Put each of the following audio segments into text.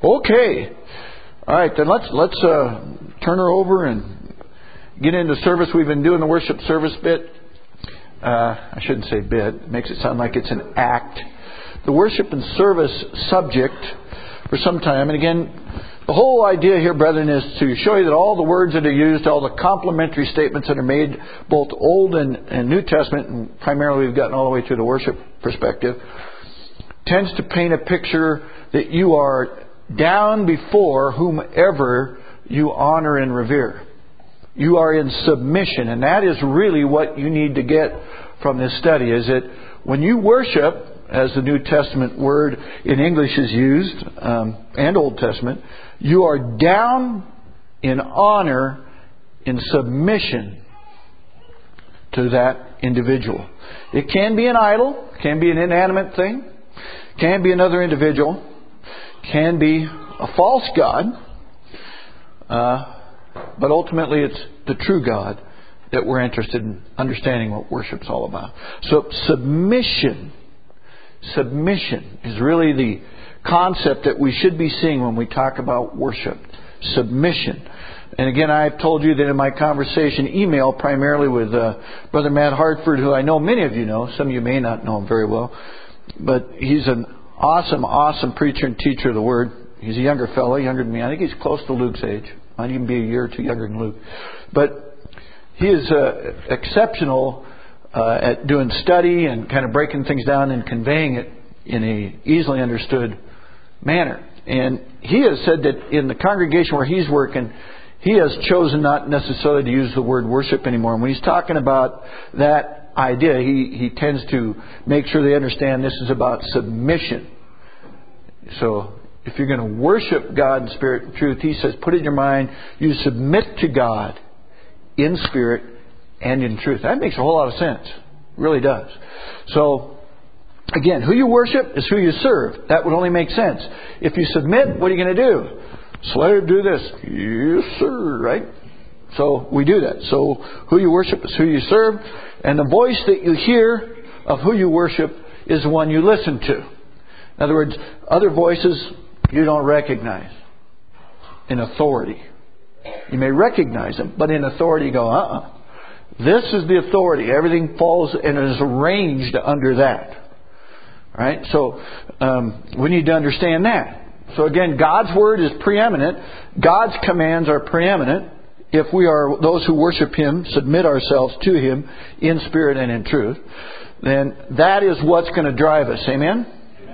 Okay. All right, then let's turn her over and get into service. We've been doing the worship service bit. I shouldn't say bit. It makes it sound like it's an act. The worship and service subject for some time. And again, the whole idea here, brethren, is to show you that all the words that are used, all the complementary statements that are made, both Old and New Testament, and primarily we've gotten all the way through the worship perspective, tends to paint a picture that you are down before whomever you honor and revere. You are in submission, and that is really what you need to get from this study, is that when you worship, as the New Testament word in English is used, and Old Testament, you are down in honor, in submission to that individual. It can be an idol, can be an inanimate thing, can be another individual, can be a false god, but ultimately it's the true God that we're interested in understanding what worship's all about. So submission is really the concept that we should be seeing when we talk about worship. Submission. And again, I've told you that in my conversation email, primarily with Brother Matt Hartford, who I know many of you know. Some of you may not know him very well. But he's an awesome preacher and teacher of the Word. He's a younger fellow, younger than me. I think he's close to Luke's age. Might even be a year or two younger than Luke. But he is exceptional at doing study and kind of breaking things down and conveying it in a easily understood manner. And he has said that in the congregation where he's working, he has chosen not necessarily to use the word worship anymore. And when he's talking about that idea, he tends to make sure they understand this is about submission. So if you're going to worship God in spirit and truth, he says, put it in your mind, you submit to God in spirit and in truth. That makes a whole lot of sense. It really does. So, again, who you worship is who you serve. That would only make sense. If you submit, what are you going to do? Slave, do this. Yes, sir. Right? So we do that. So who you worship is who you serve. And the voice that you hear of who you worship is the one you listen to. In other words, other voices you don't recognize in authority. You may recognize them, but in authority you go, This is the authority. Everything falls and is arranged under that. Right? So we need to understand that. So again, God's Word is preeminent. God's commands are preeminent. If we are those who worship Him, submit ourselves to Him in spirit and in truth, then that is what's going to drive us. Amen?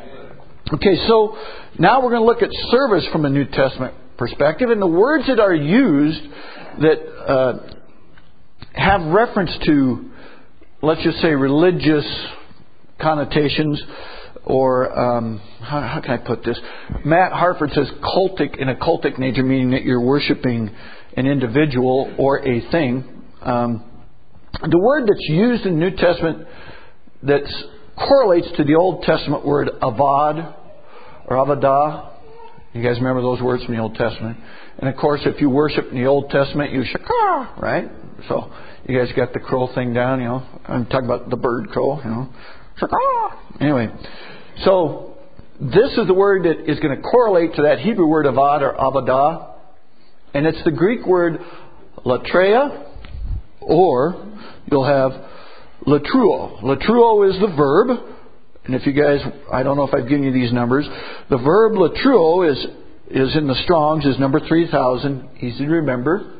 Okay, so now we're going to look at service from a New Testament perspective. And the words that are used that have reference to, let's just say, religious connotations, or how can I put this? Matt Hartford says cultic, in a cultic nature, meaning that you're worshiping an individual or a thing. The word that's used in the New Testament that correlates to the Old Testament word avad or avadah. You guys remember those words from the Old Testament? And of course, if you worship in the Old Testament, you shakah, right? So you guys got the crow thing down, you know. I'm talking about the bird crow, you know. Shakah. Anyway, so this is the word that is going to correlate to that Hebrew word avad or avadah. And it's the Greek word latreia, or you'll have latruo. Latruo is the verb. And if you guys, I don't know if I've given you these numbers. The verb latruo is in the Strong's, is number 3000. Easy to remember.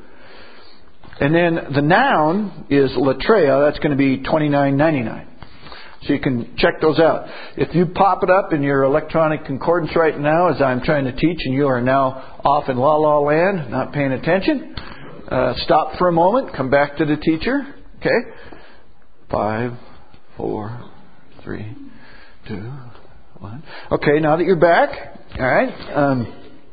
And then the noun is latreia. That's going to be 2999. So you can check those out. If you pop it up in your electronic concordance right now as I'm trying to teach and you are now off in la la land, not paying attention, stop for a moment, come back to the teacher. Okay? 5, 4, 3, 2, 1. Okay, now that you're back, all right,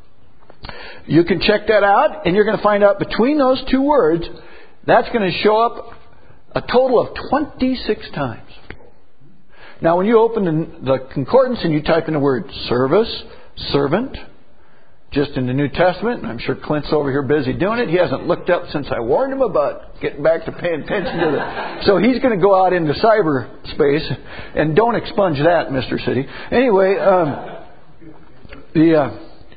you can check that out, and you're going to find out between those two words, that's going to show up a total of 26 times. Now, when you open the concordance and you type in the word service, servant, just in the New Testament, and I'm sure Clint's over here busy doing it. He hasn't looked up since I warned him about getting back to paying attention to the... So he's going to go out into cyberspace, and don't expunge that, Mr. City. Anyway,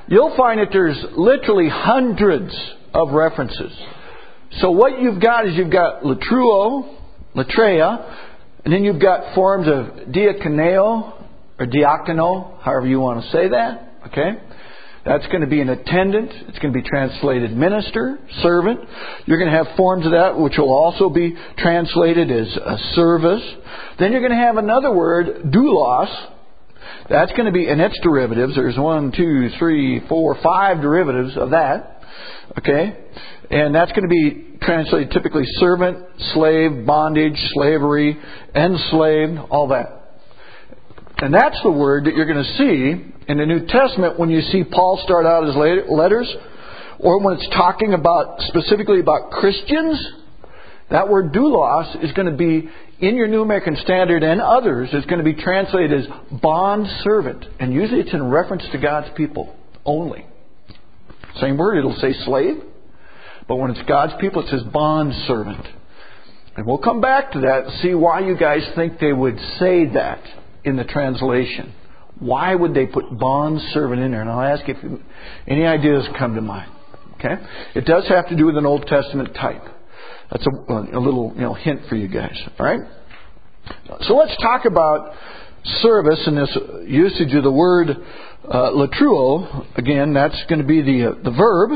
you'll find that there's literally hundreds of references. So what you've got is you've got latruo, latreia, and then you've got forms of diakoneo or diakono, however you want to say that. Okay? That's going to be an attendant. It's going to be translated minister, servant. You're going to have forms of that which will also be translated as a service. Then you're going to have another word, doulos. That's going to be, and its derivatives. There's 1, 2, 3, 4, 5 derivatives of that. Okay? And that's going to be translated typically servant, slave, bondage, slavery, enslaved, all that. And that's the word that you're going to see in the New Testament when you see Paul start out his letters, or when it's talking about specifically about Christians. That word doulos is going to be in your New American Standard and others. It's going to be translated as bond servant, and usually it's in reference to God's people only. Same word, it'll say slave, but when it's God's people, it says bond servant. And we'll come back to that and see why you guys think they would say that in the translation. Why would they put bond servant in there? And I'll ask if any ideas come to mind. Okay? It does have to do with an Old Testament type. That's a little hint for you guys. All right? So let's talk about service and this usage of the word latruo. Again, that's going to be the verb.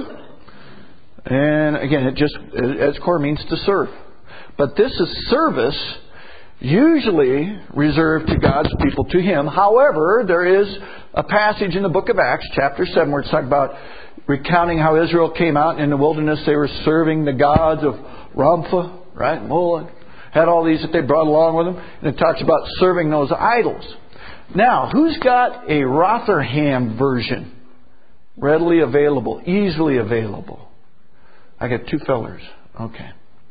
And again, it just, at its core, means to serve. But this is service usually reserved to God's people, to Him. However, there is a passage in the book of Acts, chapter 7, where it's talking about recounting how Israel came out in the wilderness. They were serving the gods of Ramphah, right? Moloch. Had all these that they brought along with them. And it talks about serving those idols. Now, who's got a Rotherham version readily available, easily available? I got 2 fellers. Okay.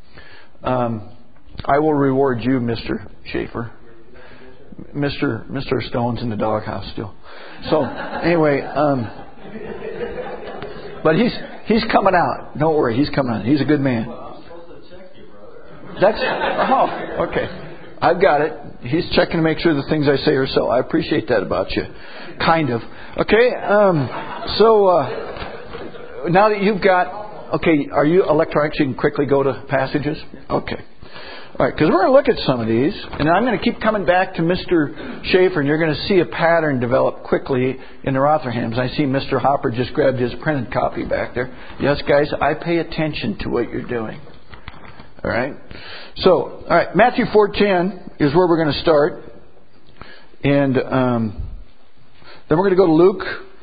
I will reward you, Mr. Schaefer. Mr. Stone's in the doghouse still. So anyway, but he's coming out. Don't worry, he's coming out. He's a good man. Well, I'm supposed to check you, brother. Okay. I've got it. He's checking to make sure the things I say are so. I appreciate that about you. Kind of. Okay. So now that you've got. Okay, are you electronic? So you can quickly go to passages? Okay. All right, because we're going to look at some of these, and I'm going to keep coming back to Mr. Schaefer, and you're going to see a pattern develop quickly in the Rotherhams. I see Mr. Hopper just grabbed his printed copy back there. Yes, guys, I pay attention to what you're doing. All right? So, all right, Matthew 4:10 is where we're going to start. And then we're going to go to Luke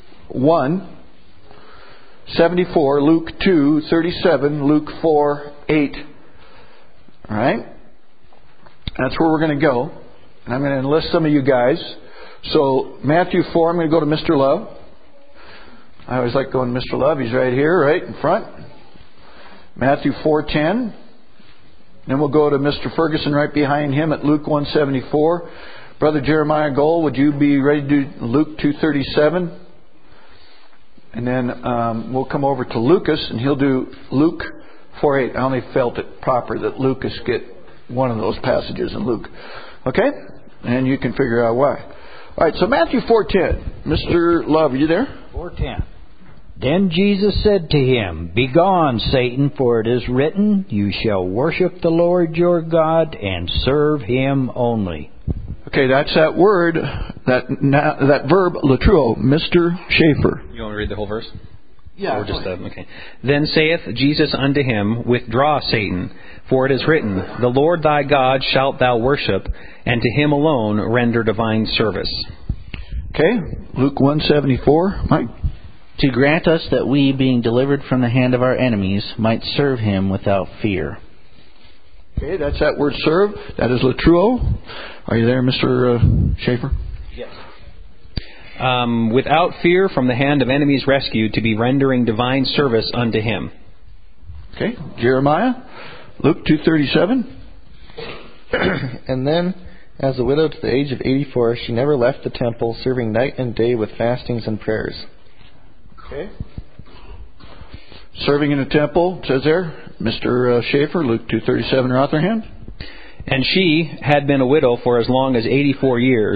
1:74, Luke 2:37, Luke 4:8. All right? That's where we're going to go. And I'm going to enlist some of you guys. So, Matthew 4, I'm going to go to Mr. Love. I always like going to Mr. Love. He's right here, right in front. Matthew 4:10. Then we'll go to Mr. Ferguson right behind him at Luke 1:74. Brother Jeremiah Gold, would you be ready to do Luke 2:37? And then we'll come over to Lucas, and he'll do Luke 4:8. I only felt it proper that Lucas get one of those passages in Luke. Okay? And you can figure out why. All right, so Matthew 4:10. Mr. Love, are you there? 4:10. Then Jesus said to him, Begone, Satan, for it is written, You shall worship the Lord your God and serve Him only. Okay, that's that word, that verb, latruo, Mr. Schaefer. You want me to read the whole verse? Yeah. Or just okay. Then saith Jesus unto him, Withdraw, Satan, for it is written, The Lord thy God shalt thou worship, and to Him alone render divine service. Okay, Luke 1:74. Mike. To grant us that we, being delivered from the hand of our enemies, might serve Him without fear. Okay, that's that word serve. That is latruo. Are you there, Mr. Schaefer? Yes. Without fear, from the hand of enemies rescued, to be rendering divine service unto Him. Okay, Jeremiah, Luke 2:37. And then, as a widow to the age of 84, she never left the temple, serving night and day with fastings and prayers. Okay. Serving in the temple, it says there, Mr. Schaefer, Luke 2:37, Rotherham. And she had been a widow for as long as 84 years,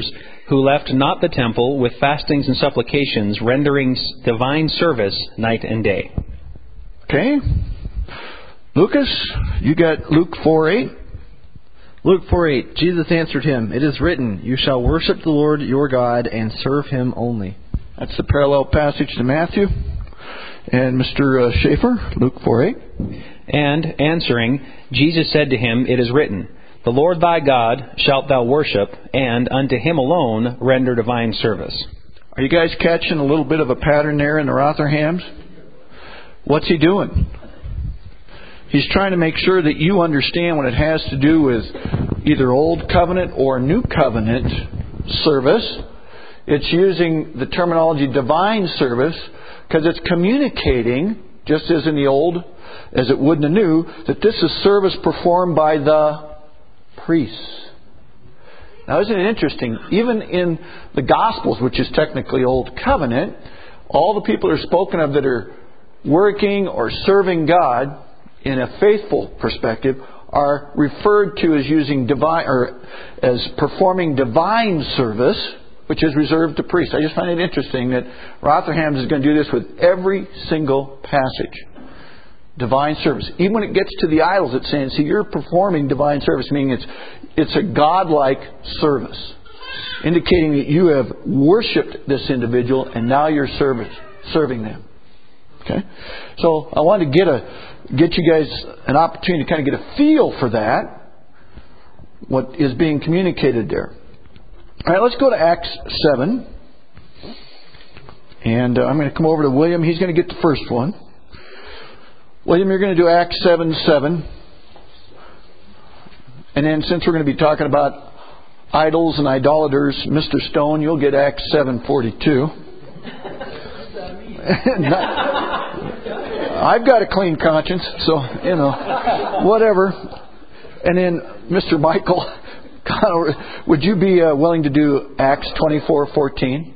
who left not the temple with fastings and supplications, rendering divine service night and day. Okay. Lucas, you got Luke 4:8. Luke 4:8. Jesus answered him, "It is written, you shall worship the Lord your God and serve him only." That's the parallel passage to Matthew. And Mr. Schaefer, Luke 4:8. And answering, Jesus said to him, It is written, The Lord thy God shalt thou worship, and unto him alone render divine service. Are you guys catching a little bit of a pattern there in the Rotherhams? What's he doing? He's trying to make sure that you understand when it has to do with either Old Covenant or New Covenant service. It's using the terminology divine service because it's communicating, just as in the Old, as it would in the New, that this is service performed by the priests. Now, isn't it interesting? Even in the Gospels, which is technically Old Covenant, all the people are spoken of that are working or serving God in a faithful perspective are referred to as using divine or as performing divine service, which is reserved to priests. I just find it interesting that Rotherham is going to do this with every single passage. Divine service. Even when it gets to the idols, it's saying, see, you're performing divine service, meaning it's a godlike service, indicating that you have worshipped this individual and now you're serving them. Okay? So I wanted to get you guys an opportunity to kind of get a feel for that, what is being communicated there. All right, let's go to Acts 7. And I'm going to come over to William. He's going to get the first one. William, you're going to do Acts 7:7. And then since we're going to be talking about idols and idolaters, Mr. Stone, you'll get Acts 7:42. I've got a clean conscience, so, whatever. And then, Mr. Michael, would you be willing to do Acts 24:14?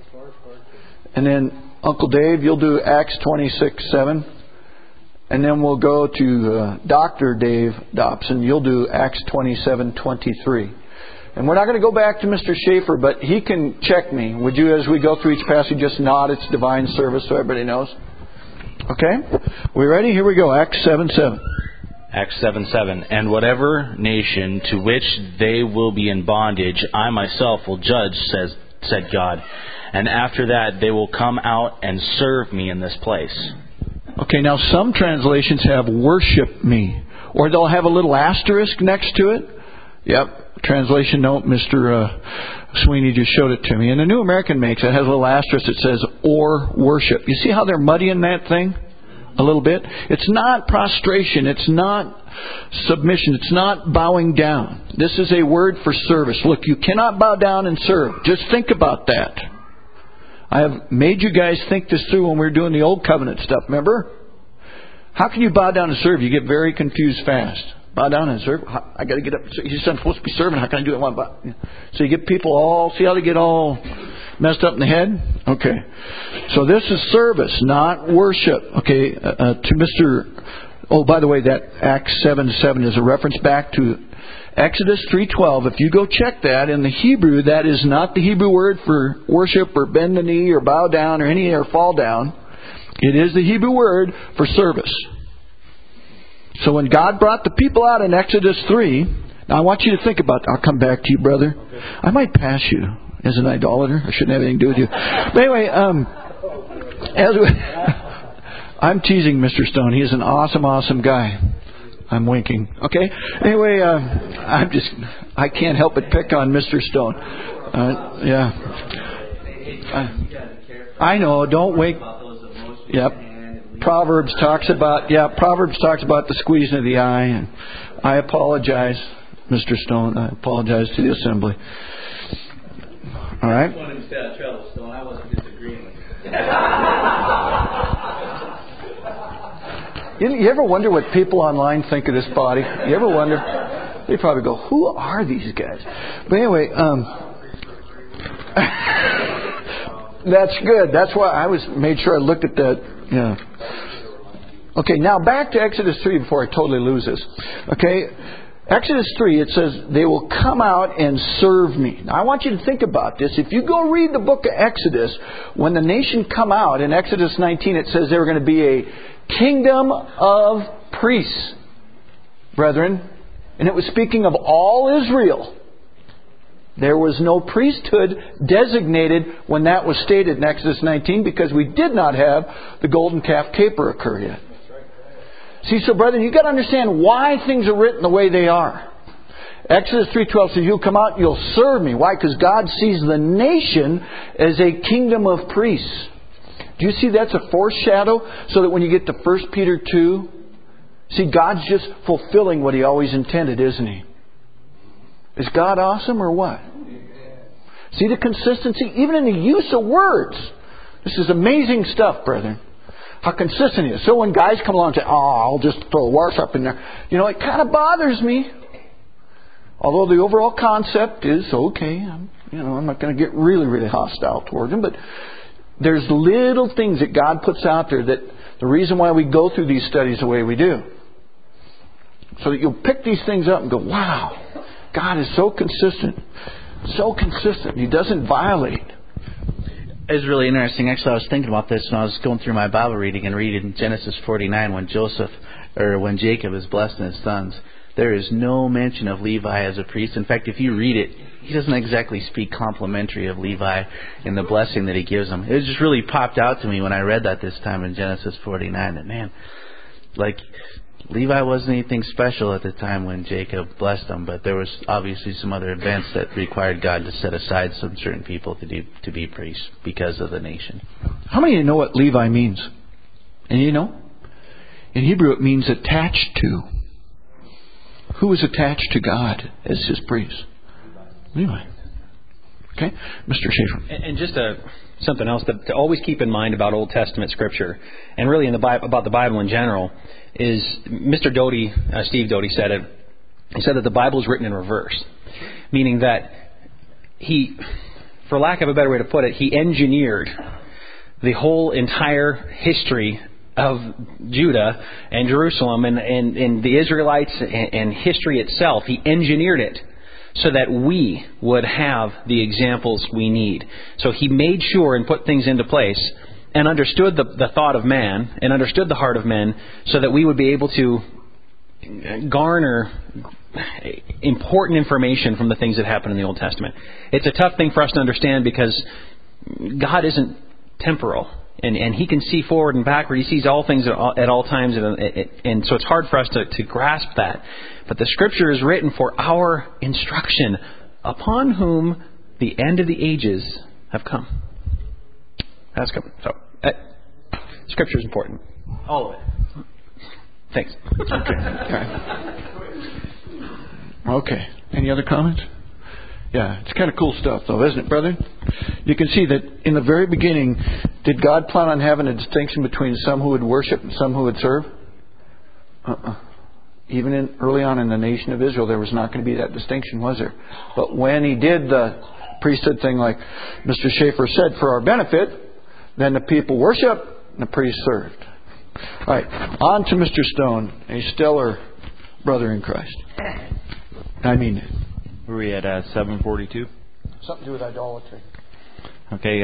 And then, Uncle Dave, you'll do Acts 26:7. And then we'll go to Dr. Dave Dobson. You'll do Acts 27:23. And we're not going to go back to Mr. Schaefer, but he can check me. Would you, as we go through each passage, just nod it's divine service so everybody knows? Okay? We ready? Here we go. Acts 7:7. Acts 7:7. And whatever nation to which they will be in bondage, I myself will judge, said God. And after that they will come out and serve me in this place. Okay, now some translations have worship me. Or they'll have a little asterisk next to it. Yep. Translation note, Mr. Sweeney just showed it to me. And the New American makes it has a little asterisk that says, or worship. You see how they're muddying that thing a little bit? It's not prostration. It's not submission. It's not bowing down. This is a word for service. Look, you cannot bow down and serve. Just think about that. I have made you guys think this through when we were doing the Old Covenant stuff, remember? How can you bow down and serve? You get very confused fast. Bow down and serve? I got to get up. You said I'm supposed to be serving. How can I do it? So you get people all, see how they get all messed up in the head? Okay. So this is service, not worship. Okay. To Mr. Oh, by the way, that Acts 7:7 is a reference back to Exodus 3:12. If you go check that in the Hebrew, that is not the Hebrew word for worship or bend the knee or bow down or fall down. It is the Hebrew word for service. So when God brought the people out in Exodus 3, now I want you to think about that. I'll come back to you, brother. I might pass you as an idolater. I shouldn't have anything to do with you. But anyway, I'm teasing Mr. Stone. He's an awesome guy. I'm winking. Okay? Anyway, I can't help but pick on Mr. Stone. Yeah. I know, don't wink. Yep. Proverbs talks about the squeezing of the eye, and I apologize, Mr. Stone. I apologize to the assembly. All right. I wanted to stay out of trouble, Stone. I wasn't disagreeing with you. You ever wonder what people online think of this body? You ever wonder? They probably go, "Who are these guys?" But anyway, that's good. That's why I made sure I looked at that. Yeah. Okay, now back to Exodus 3 before I totally lose this. Okay, Exodus 3, it says, they will come out and serve me. Now, I want you to think about this. If you go read the book of Exodus, when the nation come out, in Exodus 19, it says they were going to be a kingdom of priests, brethren. And it was speaking of all Israel. There was no priesthood designated when that was stated in Exodus 19 because we did not have the golden calf caper occur yet. See, so brethren, you've got to understand why things are written the way they are. Exodus 3:12 says, you'll come out and you'll serve me. Why? Because God sees the nation as a kingdom of priests. Do you see that's a foreshadow? So that when you get to 1 Peter 2, see, God's just fulfilling what He always intended, isn't He? Is God awesome or what? See the consistency? Even in the use of words. This is amazing stuff, brethren. How consistent He is. So when guys come along and say, I'll just throw worship in there. You know, it kind of bothers me. Although the overall concept is, okay, I'm not going to get really, really hostile toward Him. But there's little things that God puts out there that the reason why we go through these studies the way we do. So that you'll pick these things up and go, wow, God is so consistent. So consistent. He doesn't violate. It's really interesting. Actually, I was thinking about this when I was going through my Bible reading and reading Genesis 49 when Jacob is blessing his sons. There is no mention of Levi as a priest. In fact, if you read it, he doesn't exactly speak complimentary of Levi in the blessing that he gives them. It just really popped out to me when I read that this time in Genesis 49 that, man, like, Levi wasn't anything special at the time when Jacob blessed them, but there was obviously some other events that required God to set aside some certain people to be priests because of the nation. How many of you know what Levi means? And you know? In Hebrew it means attached to. Who is attached to God as His priest? Levi. Okay? Mr. Schaefer. And just something else to always keep in mind about Old Testament Scripture, and really about the Bible in general, is Mr. Doty, Steve Doty said it. He said that the Bible is written in reverse, meaning that he, for lack of a better way to put it, he engineered the whole entire history of Judah and Jerusalem and the Israelites and history itself. He engineered it so that we would have the examples we need. So He made sure and put things into place and understood the thought of man and understood the heart of men so that we would be able to garner important information from the things that happen in the Old Testament. It's a tough thing for us to understand because God isn't temporal. And He can see forward and backward. He sees all things at all times. And so it's hard for us to grasp that. But the Scripture is written for our instruction, upon whom the end of the ages have come. That's coming. So, Scripture is important. All of it. Thanks. Okay. Any other comments? Yeah, it's kind of cool stuff, though, isn't it, brother? You can see that in the very beginning, did God plan on having a distinction between some who would worship and some who would serve? Even early on in the nation of Israel, there was not going to be that distinction, was there? But when He did the priesthood thing, like Mr. Schaefer said, for our benefit, then the people worshiped and the priests served. All right, on to Mr. Stone, a stellar brother in Christ. I mean it. Were we at 742? Something to do with idolatry. Okay.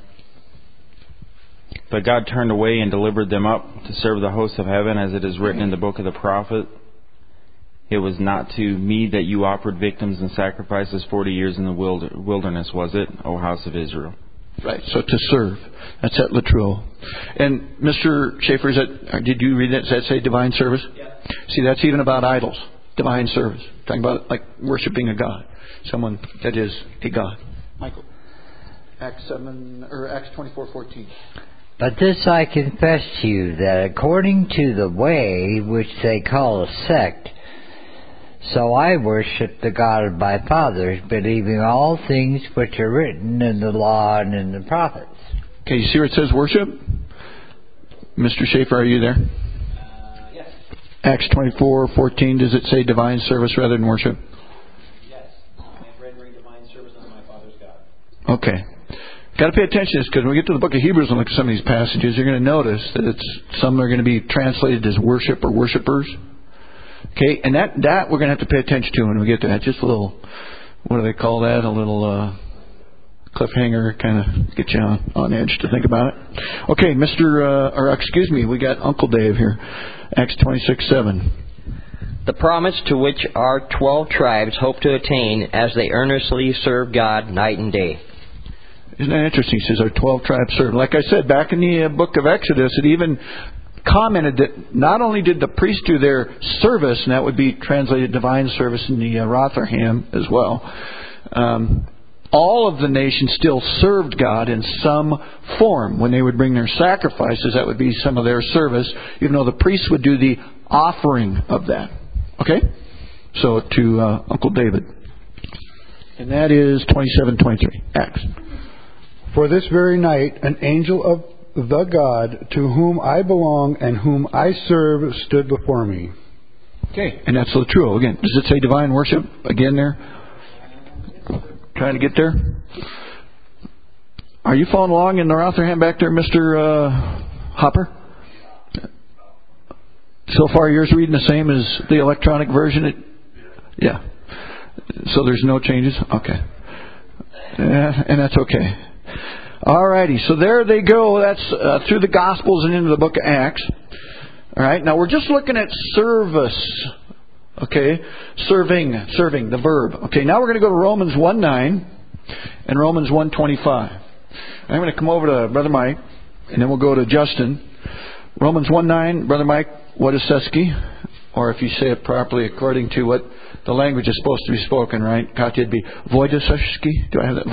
But God turned away and delivered them up to serve the hosts of heaven, as it is written in the book of the prophet. It was not to me that you offered victims and sacrifices 40 years in the wilderness, was it, O house of Israel? Right, so to serve. That's at Latrobe. And Mr. Schaefer, did you read that? Does that say divine service? Yeah. See, that's even about idols. Divine service. Talking about like worshiping a God. Someone that is a God. Michael. Acts 24:14. But this I confess to you, that according to the way which they call a sect, so I worship the God of my fathers, believing all things which are written in the law and in the prophets. Okay, you see where it says worship? Mr. Schaefer, are you there? Yes. Acts 24:14, does it say divine service rather than worship? Yes. And rendering divine service unto my Father's God. Okay. Got to pay attention to this, because when we get to the book of Hebrews and look at some of these passages, you're going to notice that some are going to be translated as worship or worshipers. Okay, and that we're going to have to pay attention to when we get to that. Just a little, what do they call that? A little cliffhanger, kind of get you on edge to think about it. Okay, we got Uncle Dave here. Acts 26:7. The promise to which our 12 tribes hope to attain as they earnestly serve God night and day. Isn't that interesting? He says our 12 tribes serve. Like I said, back in the book of Exodus, it even commented that not only did the priests do their service, and that would be translated divine service in the Rotherham as well, all of the nations still served God in some form. When they would bring their sacrifices, that would be some of their service, even though the priests would do the offering of that. Okay? So to Uncle David. And that is 27:23. Acts. For this very night, an angel of the God to whom I belong and whom I serve stood before me. Okay. And that's Latruo. Again, does it say divine worship again there? Trying to get there? Are you following along in the Rotherham back there, Mr. Hopper? So far, yours reading the same as the electronic version? Yeah. So there's no changes? Okay. And that's okay. Alrighty, so there they go. That's through the Gospels and into the book of Acts. Alright, now we're just looking at service. Okay, serving, the verb. Okay, now we're going to go to Romans 1:9 and Romans 1:25. I'm going to come over to Brother Mike, and then we'll go to Justin. Romans 1:9, Brother Mike, Wojciechowski, or if you say it properly according to what the language is supposed to be spoken, right? Katya, it'd be Wojciechowski. Do I have that?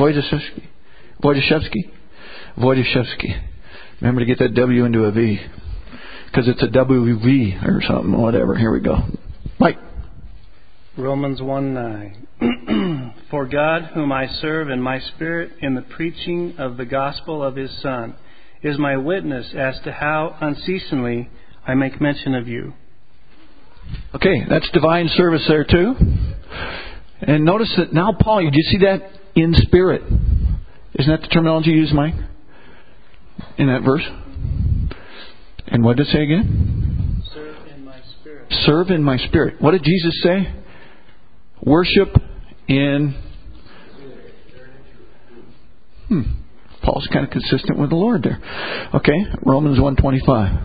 Wojciechowski. Remember to get that W into a V, because it's a WV or something, whatever. Here we go. Mike. Romans 1:9. For God, whom I serve in my spirit in the preaching of the gospel of His Son, is my witness as to how unceasingly I make mention of you. Okay, that's divine service there too. And notice that now, Paul, did you see that in spirit? Isn't that the terminology used, Mike? In that verse? And what did it say again? Serve in my spirit. Serve in my spirit. What did Jesus say? Worship in... Paul's kind of consistent with the Lord there. Okay, Romans 1:25.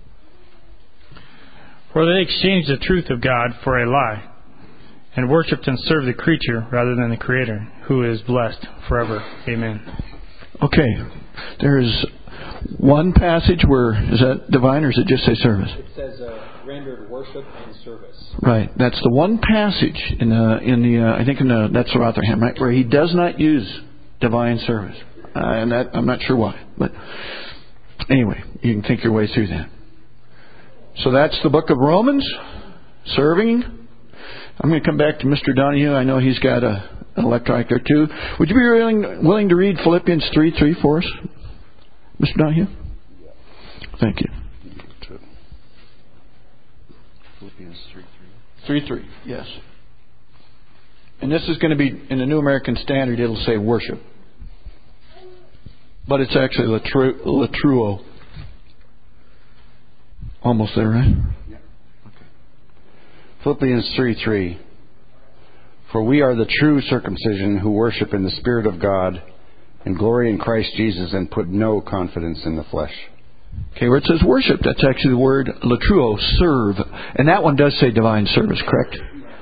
For they exchanged the truth of God for a lie, and worshipped and served the creature rather than the Creator, who is blessed forever. Amen. Okay, there's one passage where, is that divine or does it just say service? It says rendered worship and service. Right, that's the one passage that's the Rotherham, right, where he does not use divine service. And that, I'm not sure why. But anyway, you can think your way through that. So that's the book of Romans, serving. I'm going to come back to Mr. Donahue. I know he's got an electronic there too. Would you be willing to read Philippians 3:3 for us, Mr. Donahue? Thank you. Philippians 3:3, yes. And this is going to be, in the New American Standard, it'll say worship. But it's actually latruo. Almost there, right? Yeah. Okay. Philippians 3:3. For we are the true circumcision who worship in the Spirit of God and glory in Christ Jesus and put no confidence in the flesh. Okay, where it says worship, that's actually the word latruo, serve. And that one does say divine service, correct?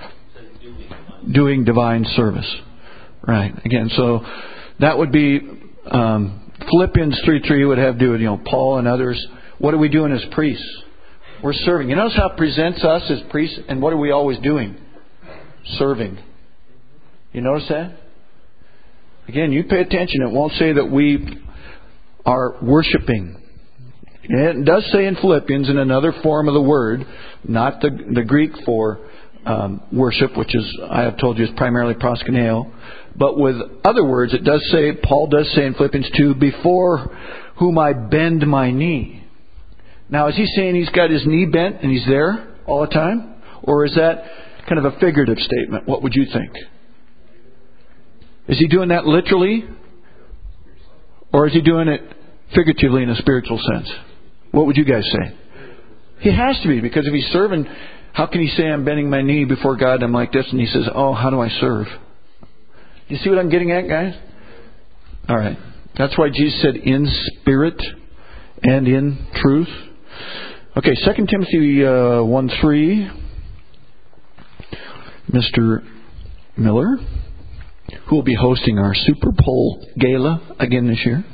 Doing divine service. Right. Again, so that would be... Philippians 3:3 would have to do with, Paul and others. What are we doing as priests? We're serving. You notice how it presents us as priests, and what are we always doing? Serving. You notice that? Again, you pay attention. It won't say that we are worshiping. It does say in Philippians, in another form of the word, not the Greek for worship, which is, I have told you, is primarily proskuneo. But with other words, Paul does say in Philippians 2, before whom I bend my knee. Now, is he saying he's got his knee bent and he's there all the time? Or is that kind of a figurative statement? What would you think? Is he doing that literally? Or is he doing it figuratively in a spiritual sense? What would you guys say? He has to be, because if he's serving How can he say I'm bending my knee before God and I'm like this? And he says, oh, how do I serve? You see what I'm getting at, guys? All right. That's why Jesus said in spirit and in truth. Okay, 2 Timothy 1:3. Mr. Miller, who will be hosting our Super Bowl Gala again this year.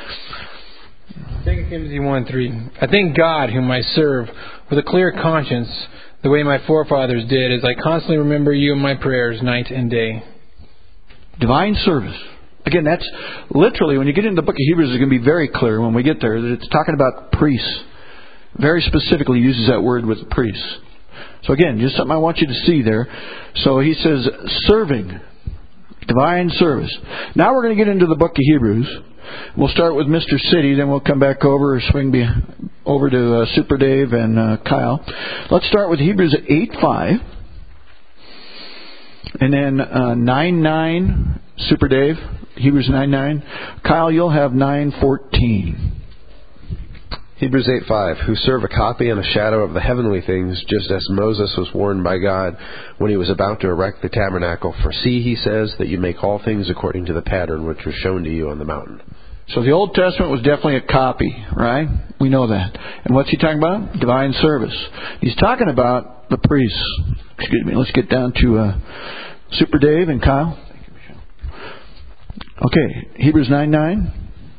2 Timothy 1:3. I thank God, whom I serve, with a clear conscience, the way my forefathers did, as I constantly remember you in my prayers night and day. Divine service. Again, that's literally, when you get into the book of Hebrews, it's going to be very clear when we get there that it's talking about priests. Very specifically uses that word with priests. So again, just something I want you to see there. So he says, serving. Divine service. Now we're going to get into the book of Hebrews. We'll start with Mr. City, then we'll come back over, or swing over to Super Dave and Kyle. Let's start with Hebrews 8:5. And then 9:9, Super Dave. Hebrews 9:9. Kyle, you'll have 9:14. Hebrews 8:5, who serve a copy and a shadow of the heavenly things, just as Moses was warned by God when he was about to erect the tabernacle. For see, he says, that you make all things according to the pattern which was shown to you on the mountain. So the Old Testament was definitely a copy, right? We know that. And what's he talking about? Divine service. He's talking about the priests. Excuse me. Let's get down to Super Dave and Kyle. Thank you, Michelle. Okay, Hebrews 9:9.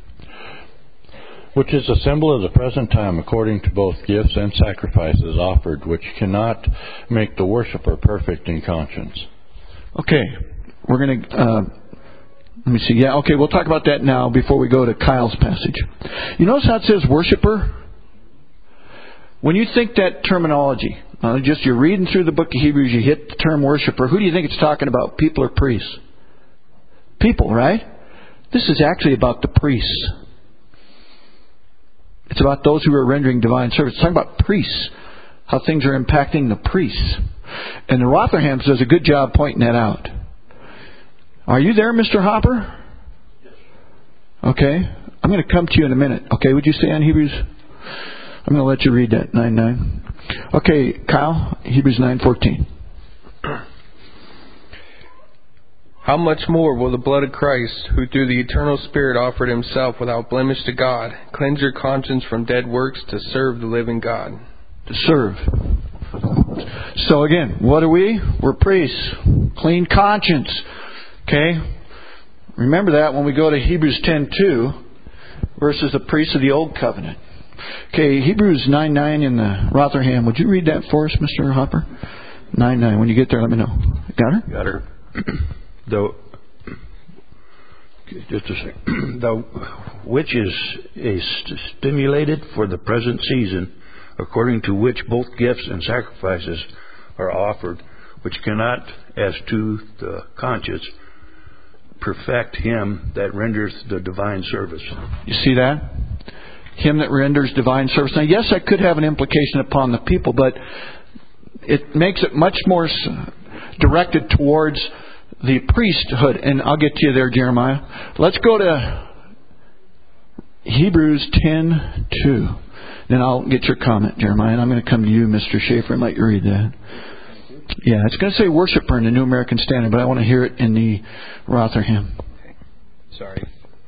Which is a symbol of the present time, according to both gifts and sacrifices offered, which cannot make the worshiper perfect in conscience. Okay, we're going to, let me see. Yeah, okay, we'll talk about that now before we go to Kyle's passage. You notice how it says worshiper? When you think that terminology, just you're reading through the book of Hebrews, you hit the term worshiper, who do you think it's talking about? People or priests? People, right? This is actually about the priests. It's about those who are rendering divine service. It's talking about priests, how things are impacting the priests. And the Rotherhams does a good job pointing that out. Are you there, Mr. Hopper? Yes. Okay. I'm going to come to you in a minute. Okay, would you stay on Hebrews? I'm going to let you read that, 9:9. Okay, Kyle, Hebrews 9:14. How much more will the blood of Christ, who through the eternal Spirit offered himself without blemish to God, cleanse your conscience from dead works to serve the living God? To serve. So again, what are we? We're priests. Clean conscience. Okay? Remember that when we go to Hebrews 10:2 versus the priests of the Old Covenant. Okay, Hebrews 9:9 in the Rotherham. Would you read that for us, Mr. Hopper? 9:9. When you get there, let me know. Got her? Got her. Just a second. Which is stimulated for the present season, according to which both gifts and sacrifices are offered, which cannot, as to the conscience, perfect him that renders the divine service. You see that? Him that renders divine service. Now, yes, that could have an implication upon the people, but it makes it much more directed towards the priesthood. And I'll get to you there, Jeremiah. Let's go to Hebrews 10:2. Then I'll get your comment, Jeremiah. And I'm going to come to you, Mr. Schaefer, and let you read that. Yeah, it's going to say worshiper in the New American Standard, but I want to hear it in the Rotherham. Okay. Sorry.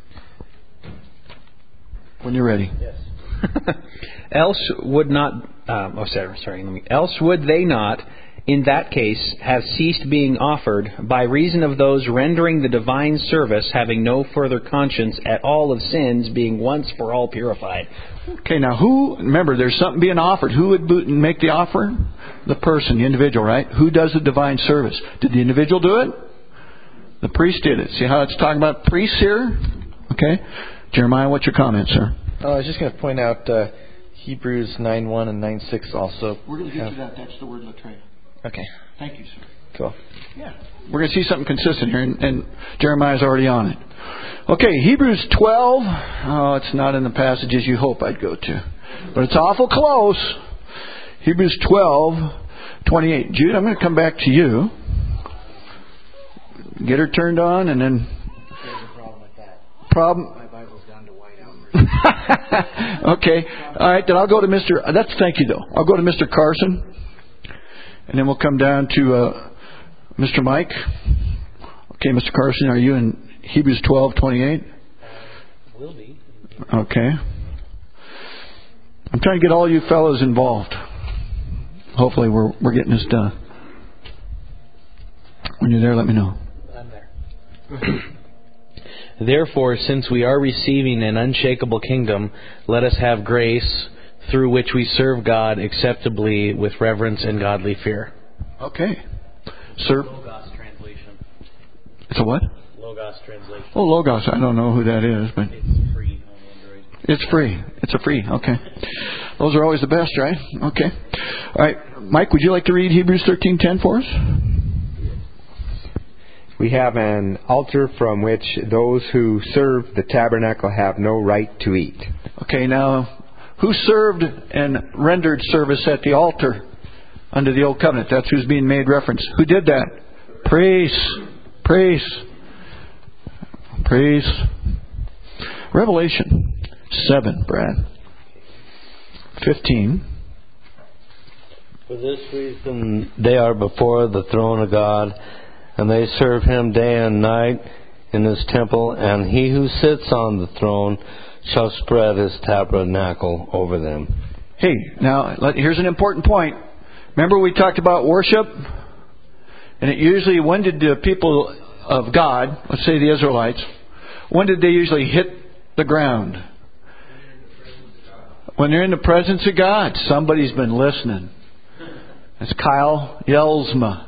When you're ready. Yes. Else would not. Else would they not, in that case, have ceased being offered by reason of those rendering the divine service, having no further conscience at all of sins, being once for all purified. Okay, now remember, there's something being offered. Who would make the offer? The person, the individual, right? Who does the divine service? Did the individual do it? The priest did it. See how it's talking about priests here? Okay. Jeremiah, what's your comment, sir? I was just going to point out Hebrews 9:1 and 9:6 also. We're going to get to that. That's the word latreia. Okay. Thank you, sir. Cool. Yeah. We're going to see something consistent here, and Jeremiah's already on it. Okay, Hebrews 12. Oh, it's not in the passages you hope I'd go to. But it's awful close. Hebrews 12:28. Jude, I'm going to come back to you. Get her turned on, and then... There's a problem with that. Problem? My Bible's gone to whiteout. Okay. All right, then I'll go to Mr. Thank you, though. I'll go to Mr. Carson. And then we'll come down to Mr. Mike. Okay, Mr. Carson, are you in Hebrews 12:28? Will be. Okay. I'm trying to get all you fellows involved. Hopefully we're getting this done. When you're there, let me know. I'm there. Therefore, since we are receiving an unshakable kingdom, let us have grace through which we serve God acceptably with reverence and godly fear. Okay. Sir. Logos translation. It's a what? Logos translation. Oh, Logos. I don't know who that is, but It's free on Android. it's free. It's a free. Okay. Those are always the best, right? Okay. All right. Mike, would you like to read Hebrews 13:10 for us? We have an altar from which those who serve the tabernacle have no right to eat. Okay, now, who served and rendered service at the altar under the Old Covenant? That's who's being made reference. Who did that? Priests. Priests. Priests. Revelation 7, Brad. 15. For this reason they are before the throne of God, and they serve Him day and night in His temple, and He who sits on the throne shall spread His tabernacle over them. Hey, now, here's an important point. Remember we talked about worship? And it usually, when did the people of God, let's say the Israelites, when did they usually hit the ground? When they're in the presence of God. Somebody's been listening. That's Kyle Yelsma.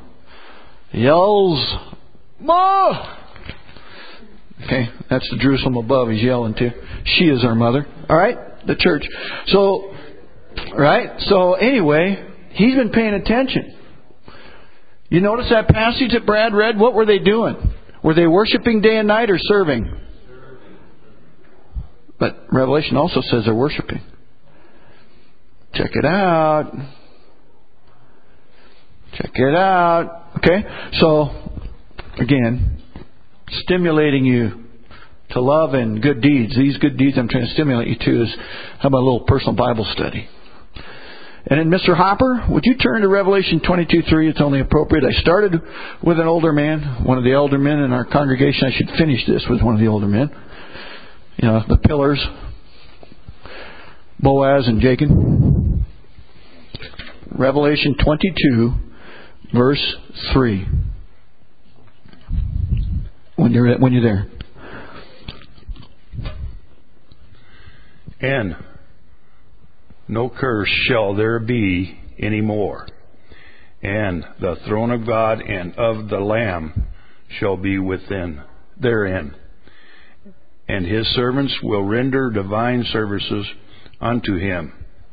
Yelsma! Okay, that's the Jerusalem above he's yelling to. She is our mother. Alright? The church. So, right? So anyway, he's been paying attention. You notice that passage that Brad read? What were they doing? Were they worshiping day and night or serving? But Revelation also says they're worshiping. Check it out. Check it out. Okay? So, again, stimulating you to love and good deeds. These good deeds I'm trying to stimulate you to is, how about a little personal Bible study? And then, Mr. Hopper, would you turn to Revelation 22:3? It's only appropriate. I started with an older man, one of the elder men in our congregation. I should finish this with one of the older men. You know, the pillars, Boaz and Jacob. Revelation 22, verse 3. When you're there. And no curse shall there be any more. And the throne of God and of the Lamb shall be therein. And His servants will render divine services unto Him.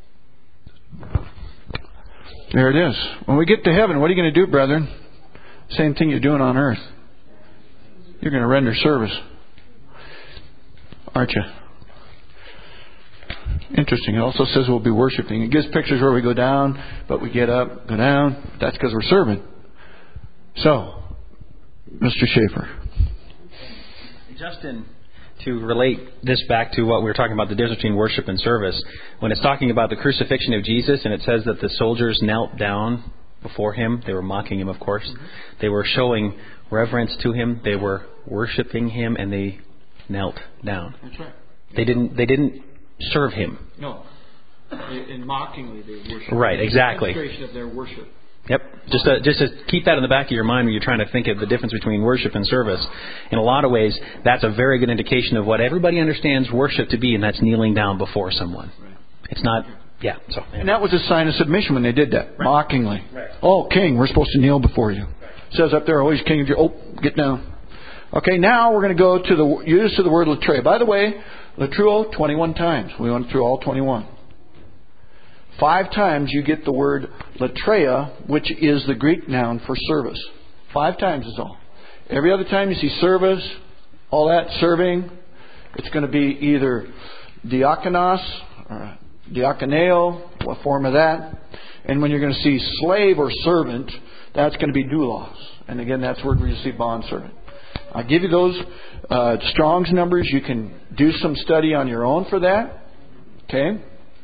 There it is. When we get to heaven, what are you going to do, brethren? Same thing you're doing on earth. You're going to render service. Aren't you? Interesting. It also says we'll be worshiping. It gives pictures where we go down, but we get up, go down. That's because we're serving. So, Mr. Schaefer. Justin, to relate this back to what we were talking about, the difference between worship and service, when it's talking about the crucifixion of Jesus and it says that the soldiers knelt down before Him, they were mocking Him, of course. They were showing reverence to Him. They were worshiping Him, and they knelt down. That's right. They didn't serve Him. No. And mockingly they worship. Right, exactly. Demonstration of their worship. Yep. Just to keep that in the back of your mind when you're trying to think of the difference between worship and service. In a lot of ways, that's a very good indication of what everybody understands worship to be, and that's kneeling down before someone. Right. It's not, yeah. So. And that was a sign of submission when they did that, right. Mockingly. Right. Oh, King, we're supposed to kneel before you. It says up there, always King, get down. Okay, now we're going to go to the use of the word latreia. By the way, latruo 21 times. We went through all 21. 5 times you get the word latreia, which is the Greek noun for service. 5 times is all. Every other time you see service, all that, serving, it's going to be either diakonos or diakoneo, what form of that. And when you're going to see slave or servant, that's going to be doulos. And again, that's where we see bondservant. I'll give you those Strong's numbers. You can do some study on your own for that. Okay?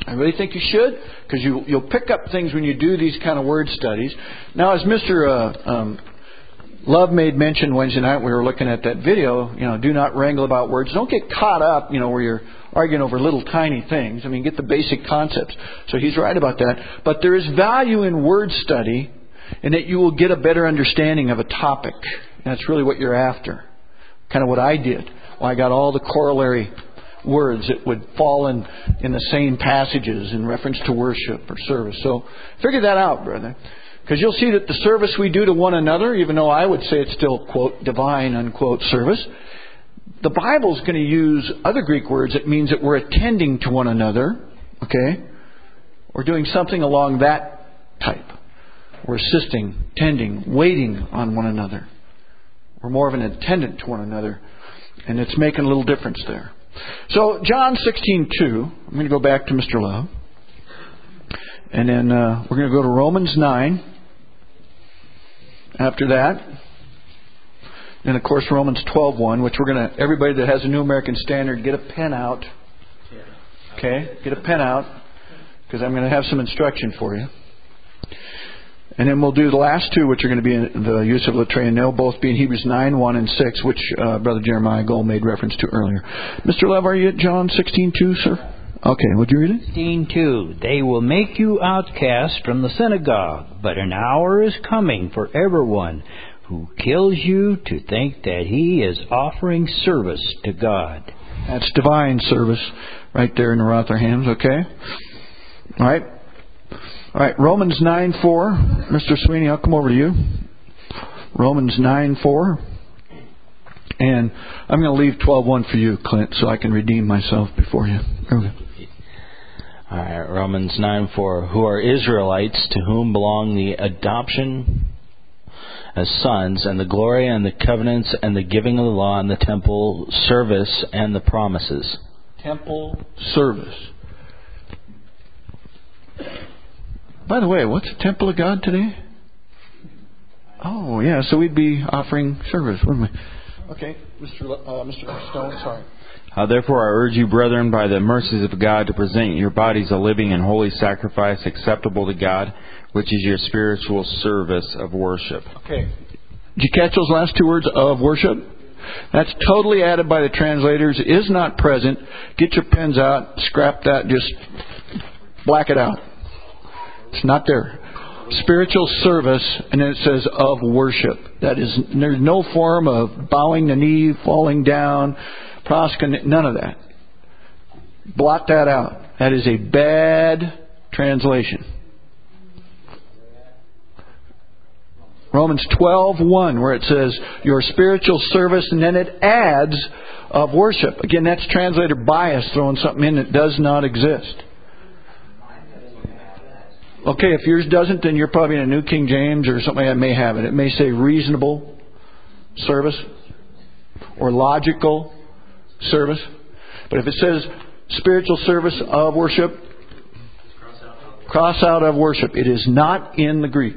I really think you should, because you'll pick up things when you do these kind of word studies. Now, as Mr. Love made mention Wednesday night, we were looking at that video, do not wrangle about words. Don't get caught up, where you're arguing over little tiny things. I mean, get the basic concepts. So he's right about that. But there is value in word study in that you will get a better understanding of a topic. And that's really what you're after. Kind of what I did. Well, I got all the corollary words that would fall in the same passages in reference to worship or service. So figure that out, brother. Because you'll see that the service we do to one another, even though I would say it's still, quote, divine, unquote, service, the Bible's going to use other Greek words. It means that we're attending to one another, okay? We're doing something along that type. We're assisting, tending, waiting on one another. We're more of an attendant to one another. And it's making a little difference there. So, John 16:2, I'm going to go back to Mr. Love. And then we're going to go to Romans 9. After that, and of course Romans 12:1, which we're going to, everybody that has a New American Standard, get a pen out. Okay? Get a pen out, because I'm going to have some instruction for you. And then we'll do the last two, which are going to be in the use of Latreia, and they'll both be in Hebrews 9:1 and 6, which Brother Jeremiah Gold made reference to earlier. Mr. Love, are you at John 16:2, sir? Okay, would you read it? 16:2. They will make you outcasts from the synagogue, but an hour is coming for everyone who kills you to think that he is offering service to God. That's divine service right there in the Rotherhams, okay? All right, Romans 9:4. Mr. Sweeney, I'll come over to you. Romans 9:4. And I'm going to leave 12:1 for you, Clint, so I can redeem myself before you. There we go. All right, Romans 9:4. Who are Israelites, to whom belong the adoption as sons, and the glory, and the covenants, and the giving of the law, and the temple service, and the promises. Temple service. By the way, what's the temple of God today? Oh, yeah, so we'd be offering service, wouldn't we? Okay, Mr. Stone, sorry. Therefore I urge you, brethren, by the mercies of God, to present your bodies a living and holy sacrifice acceptable to God, which is your spiritual service of worship. Okay. Did you catch those last two words, of worship? That's totally added by the translators. Is not present. Get your pens out. Scrap that. Just black it out. It's not there. Spiritual service, and then it says of worship. That is, there's no form of bowing the knee, falling down, prostrating, none of that. Blot that out. That is a bad translation. Romans 12:1, where it says your spiritual service, and then it adds of worship. Again, that's translator bias, throwing something in that does not exist. Okay, if yours doesn't, then you're probably in a New King James or something that may have it. It may say reasonable service or logical service. But if it says spiritual service of worship, cross out of worship. It is not in the Greek.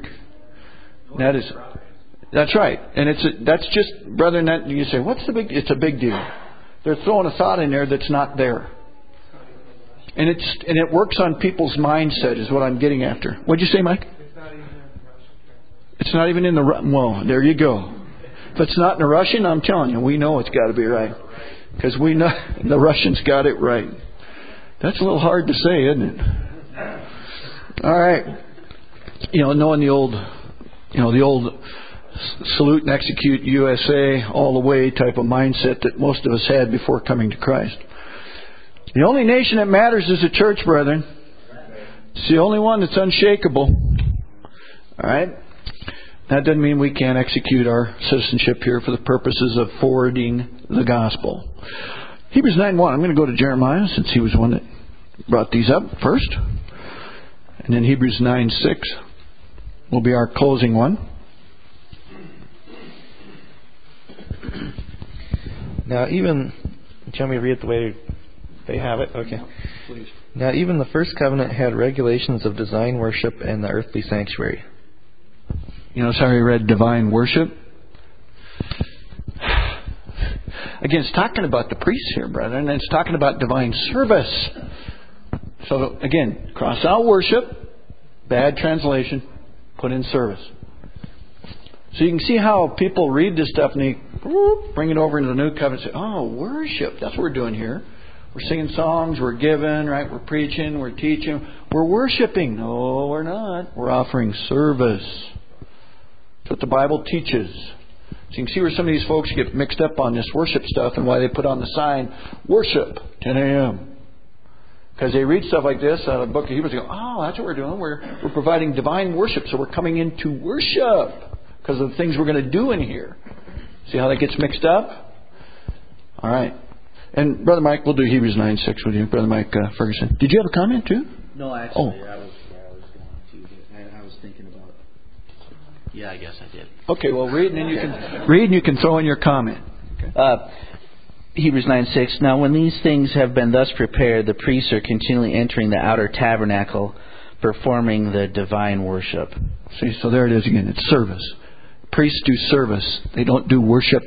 That's right. And that's just, brethren, that you say, what's the big, it's a big deal. They're throwing a thought in there that's not there. And it works on people's mindset is what I'm getting after. What'd you say, Mike? It's not even in the Russian. Well, there you go. If it's not in the Russian, I'm telling you, we know it's got to be right. Because we know the Russians got it right. That's a little hard to say, isn't it? All right. Knowing the old salute and execute USA all the way type of mindset that most of us had before coming to Christ. The only nation that matters is the church, brethren. It's the only one that's unshakable. All right? That doesn't mean we can't execute our citizenship here for the purposes of forwarding the gospel. Hebrews 9:1. I'm going to go to Jeremiah since he was one that brought these up first. And then Hebrews 9:6 will be our closing one. Now, even... Do you want me to read it the way they have it? Okay. Please. Now, even the first covenant had regulations of divine worship and the earthly sanctuary. Sorry, I read divine worship. Again, it's talking about the priests here, brethren, and it's talking about divine service. So again, cross out worship, bad translation, put in service. So you can see how people read this stuff and they bring it over into the New Covenant and say, oh, worship, that's what we're doing here. We're singing songs, we're giving, right? We're preaching, we're teaching, we're worshiping. No, we're not. We're offering service. That's what the Bible teaches. So you can see where some of these folks get mixed up on this worship stuff and why they put on the sign, worship, 10 a.m. Because they read stuff like this out of the book of Hebrews and go, oh, that's what we're doing. We're providing divine worship, so we're coming in to worship because of the things we're going to do in here. See how that gets mixed up? All right. And Brother Mike, we'll do Hebrews 9:6 with you. Brother Mike Ferguson. Did you have a comment too? No, actually, I was going to. I was thinking about. Yeah, I guess I did. Okay, well, read and you can throw in your comment. Okay. Hebrews 9:6. Now, when these things have been thus prepared, the priests are continually entering the outer tabernacle, performing the divine worship. See, so there it is again. It's service. Priests do service. They don't do worship.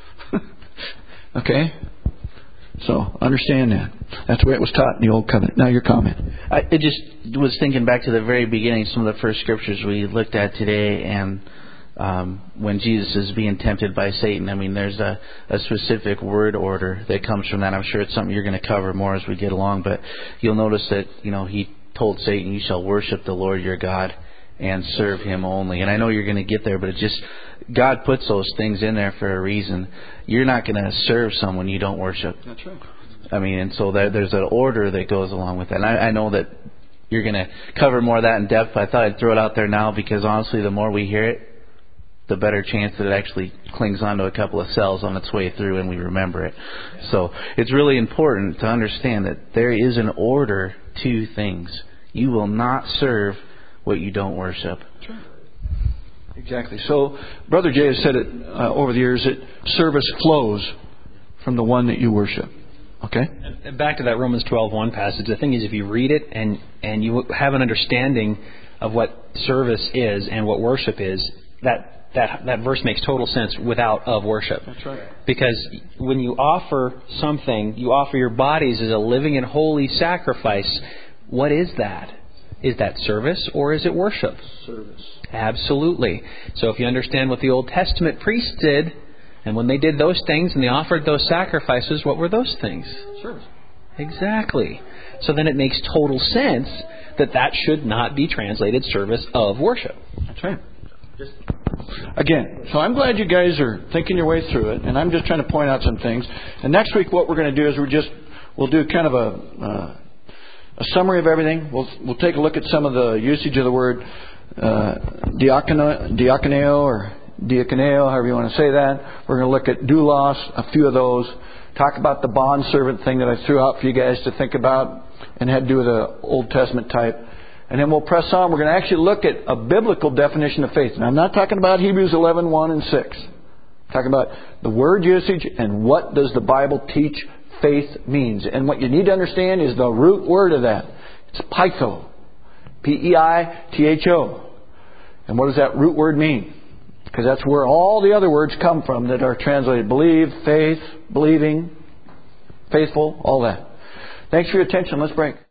Okay? So, understand that. That's the way it was taught in the Old Covenant. Now your comment. I just was thinking back to the very beginning, some of the first scriptures we looked at today, and when Jesus is being tempted by Satan, I mean, there's a specific word order that comes from that. I'm sure it's something you're going to cover more as we get along, but you'll notice that, he told Satan, you shall worship the Lord your God and serve Him only. And I know you're going to get there, but God puts those things in there for a reason. You're not going to serve someone you don't worship. That's right. I mean, and so there's an order that goes along with that. And I know that you're going to cover more of that in depth, but I thought I'd throw it out there now because honestly, the more we hear it, the better chance that it actually clings onto a couple of cells on its way through and we remember it. So it's really important to understand that there is an order to things. You will not serve what you don't worship. Sure. Exactly. So Brother Jay has said it over the years that service flows from the one that you worship. Okay? And back to that Romans 12:1 passage, the thing is if you read it and you have an understanding of what service is and what worship is, that verse makes total sense without of worship. That's right. Because when you offer something, you offer your bodies as a living and holy sacrifice. What is that? Is that service or is it worship? Service. Absolutely. So if you understand what the Old Testament priests did, and when they did those things and they offered those sacrifices, what were those things? Service. Exactly. So then it makes total sense that should not be translated service of worship. That's right. Again, so I'm glad you guys are thinking your way through it, and I'm just trying to point out some things. And next week what we're going to do is we'll do kind of a summary of everything. We'll take a look at some of the usage of the word diakoneo or diakoneo, however you want to say that. We're going to look at doulos, a few of those. Talk about the bondservant thing that I threw out for you guys to think about and had to do with the Old Testament type. And then we'll press on. We're going to actually look at a biblical definition of faith. Now, I'm not talking about Hebrews 11:1 and 6. I'm talking about the word usage and what does the Bible teach faith means. And what you need to understand is the root word of that. It's peitho. P-E-I-T-H-O. And what does that root word mean? Because that's where all the other words come from that are translated. Believe, faith, believing, faithful, all that. Thanks for your attention. Let's break.